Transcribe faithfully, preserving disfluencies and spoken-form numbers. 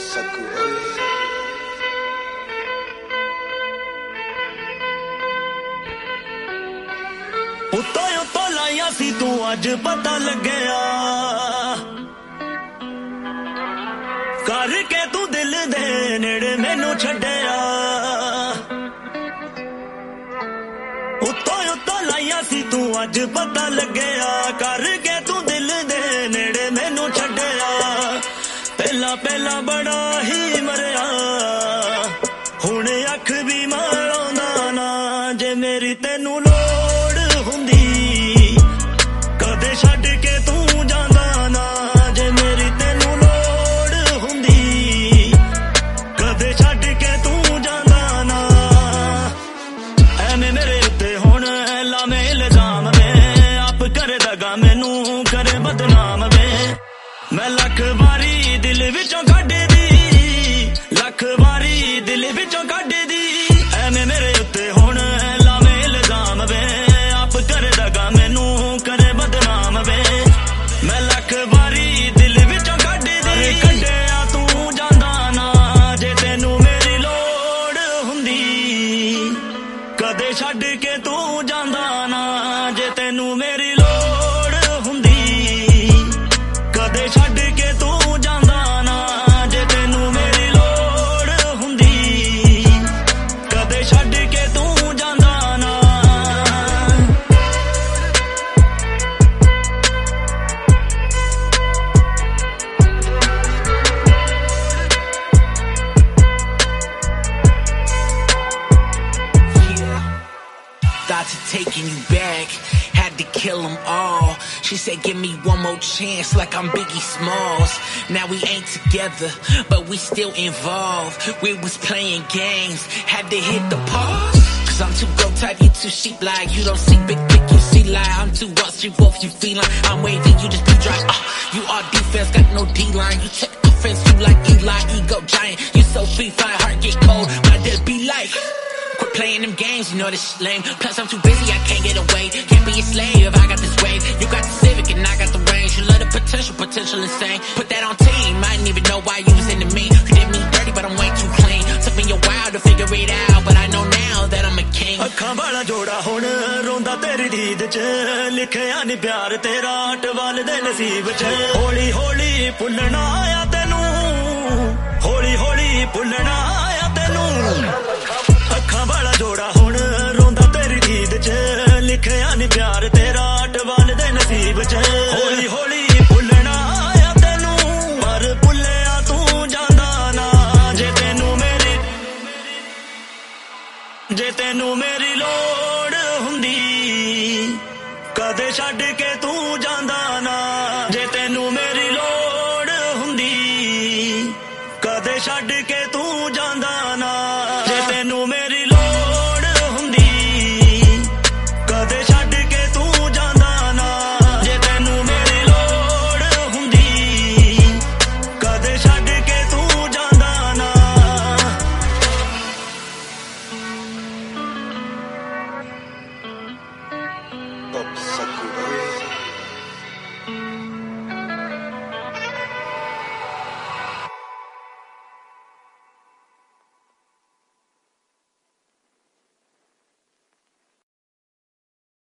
ਸਕੂ ਹੋਏ ਉੱਤੋਂ ਉੱਤੋਂ ਲਾਈਆਂ ਸੀ ਤੂੰ ਅੱਜ ਪਤਾ ਲੱਗਿਆ ਕਰਕੇ ਤੂੰ ਦਿਲ ਦੇ ਨੇੜੇ ਮੈਨੂੰ ਛੱਡਿਆ ਉੱਤੋਂ ਉੱਤੋਂ ਲਾਈਆਂ ਸੀ ਤੂੰ ਅੱਜ ਪਤਾ ਲੱਗਿਆ ਕਰਕੇ ਤੂੰ ਦਿਲ ਦੇ ਨੇੜੇ ਮੈਨੂੰ ਛੱਡਿਆ ਪਹਿਲਾਂ ਪਹਿਲਾਂ ਬੜਾ ਹੀ ਮਰਿਆ ਹੁਣ ਅੱਖ ਵੀ ਮਾਰਉਂਦਾ ਨਾ ਜੇ ਮੇਰੀ ਤੈਨੂੰ ਲੋੜ ਹੁੰਦੀ ਕਦੇ ਛੱਡ ਕੇ ਤੂੰ ਜਾਂਦਾ ਨਾ ਜੇ ਮੇਰੀ ਤੈਨੂੰ ਲੋੜ ਹੁੰਦੀ ਕਦੇ ਛੱਡ ਕੇ ਤੂੰ ਜਾਂਦਾ ਨਾ ਐਵੇਂ ਮੇਰੇ ਉੱਤੇ ਹੁਣ ਲਾਵੇਂ ਇਲਜ਼ਾਮ ਵੇ ਆਪ ਕਰੇ ਦਗਾ ਮੈਨੂੰ ਕਰੇ ਬਦਨਾਮ ਵੇ ਮੈਂ ਲੱਖ ਵਾਰੀ ਦਿਲ ਵਿੱਚੋਂ ਕੱਢਦੀ ਲੱਖ ਵਾਰੀ ਦਿਲ ਵਿੱਚੋਂ ਕੱਢਦੀ ਐਵੇਂ ਮੇਰੇ ਉੱਤੇ ਹੁਣ ਲਾਵੇਂ ਇਲਜ਼ਾਮ ਵੇ ਆਪ ਕਰੇ ਦਗਾ ਮੈਨੂੰ ਕਰੇ ਬਦਨਾਮ ਵੇ ਮੈਂ ਲੱਖ ਵਾਰੀ ਦਿਲ ਵਿੱਚੋਂ ਕੱਢਦੀ ਕੱਢਿਆ ਤੂੰ ਜਾਂਦਾ ਨਾ ਜੇ ਤੈਨੂੰ ਮੇਰੀ ਲੋੜ ਹੁੰਦੀ ਕਦੇ ਛੱਡ ਕੇ ਤੂੰ ਜਾਂਦਾ ਨਾ ਜੇ ਤੈਨੂੰ ਮੇਰੀ ਲੋੜ ਹੁੰਦੀ ਕਦੇ ਛੱਡ ਕੇ ਤੂੰ ਜਾਂਦਾ ਨਾ ਜੇ ਤੈਨੂੰ ਮੇਰੀ ਲੋੜ ਹੁੰਦੀ ਕਦੇ ਛੱਡ ਕੇ ਤੂੰ ਜਾਂਦਾ ਨਾ Thoughts of taking you back, had to kill them all. She said give me one more chance like I'm Biggie Smalls. Now we ain't together, but we still involved. We was playing games, had to hit the pause. Cause I'm too go type, you too sheep like you don't see big big, you see like I'm too rusty wolf, you feel like I'm wavy, you just be dry. Uh, you are defense, got no D-line, you take offense, you like Eli, ego giant. You so free, fire, heart get cold, my dead be like quit playing them games, you know this shit lame. Plus I'm too busy, I can't get away. Can't be a slave, I got this wave. You got the Civic and I got the range. You love the potential, potential insane. Put that on team, I didn't even know why you was into me. You did me dirty, but I'm way too clean. Took me a while to figure it out, but I know now that I'm a king. ਅੱਖਾਂ ਵਾਲਾ ਜੋੜਾ ਹੁਣ ਰੋਂਦਾ ਤੇਰੀ ਦੀਦ ਚ ਲਿਖਿਆ ਨੀ ਪਿਆਰ ਤੇਰਾ ਟਵਾਲ ਦੇ ਨਸੀਬ ਚ ਹੌਲੀ ਹੌਲੀ ਭੁੱਲਣਾ ਆਇਆ ਤੈਨੂੰ ਹੌਲੀ ਹੌਲੀ ਭੁੱਲਣਾ ਆਇਆ ਤੈਨੂੰ ਅੱਖਾਂ ਵਾਲਾ ਜੋੜਾ ਹੁਣ ਰੋਂਦਾ ਤੇਰੀ ਦੀਦ ਚ ਲਿਖਿਆ ਨੀ ਪਿਆਰ ਤੇਰਾ ਟਵਾਲ ਦੇ ਨਸੀਬ ਚ ਹੌਲੀ ਹੌਲੀ ਭੁੱਲਣਾ ਆਇਆ ਤੈਨੂੰ ਪਰ ਭੁੱਲਿਆ ਤੂੰ ਜਾਂਦਾ ਨਾ ਜੇ ਤੈਨੂੰ ਮੇਰੀ ਜੇ ਤੈਨੂੰ ਮੇਰੀ ਲੋੜ ਹੁੰਦੀ ਕਦੇ ਛੱਡ ਕੇ ਤੂੰ ਜਾਂਦਾ